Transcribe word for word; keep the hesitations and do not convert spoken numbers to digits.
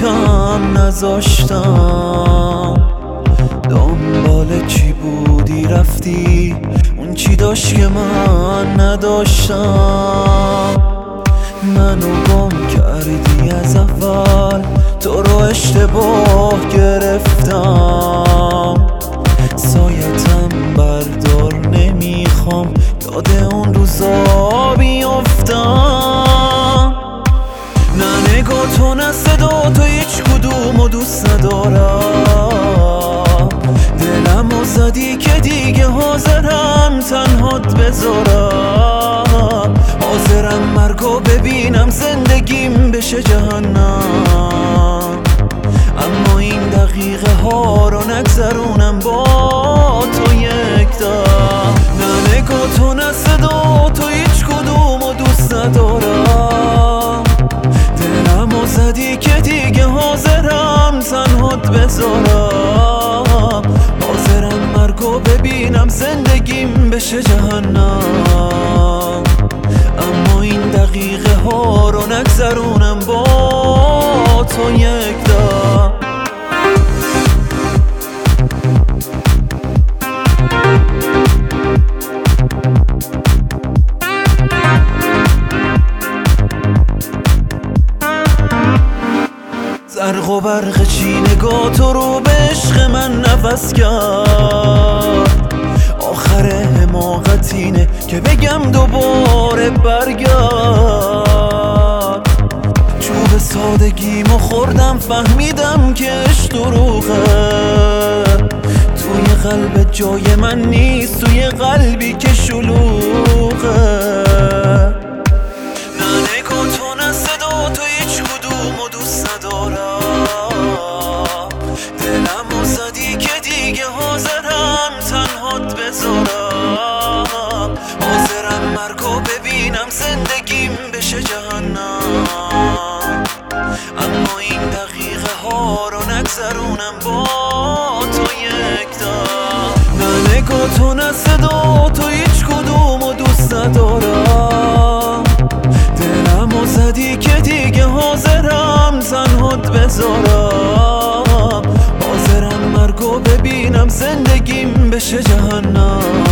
کم نذاشتم. دنبال چی بودی رفتی، اون چی داشت که من نداشتم. منو گم کردی از اول، تو رو اشتباه گرفتم. سایتم بردار نمیخوام، یاد اون روزا بیفتم. نه نگاه تو نه صدا تو هیچ کدومو دوست ندارم. دلمو زدی که دیگه حاضرم تنهات بذارم. حاضرم مرگو ببینم زندگیم بشه جهنم. اما این دقیقه ها رو نگذرونم با تو یک دم. نه نگاه تو نه صدا تو هیچ کدومو دوست ندارم. دلمو زدی که دیگه حاضرم تنهات بذارم. حاضرم مرگو ببینم زندگیم بشه جهنم. اما این دقیقه ها رو نگذرونم با تو یک دم. زرق و برق چی نگاه تو رو به عشق من نفس کرد. آخر حماقت اینه که بگم دوباره برگرد. چوب سادگیمو خوردم فهمیدم که عشق دروغه. توی قلب جای من نیست، توی قلبی که شلوغه. نه نگاه تو نه صدا تو هیچ کدومو دوست ندارم. دلمو زدی که دیگه حاضرم تنهات بذارم. حاضرم مرگو ببینم زندگیم بشه جهنم. اما این دقیقه ها رو نگذرونم با تو یک دم. نه نگاه تو نه صدا تو هیچ کدومو دوست ندارم. دلمو زدی که دیگه حاضرم تنهات بذارم. حاضرم مرگو ببینم زندگیم بشه جهنم.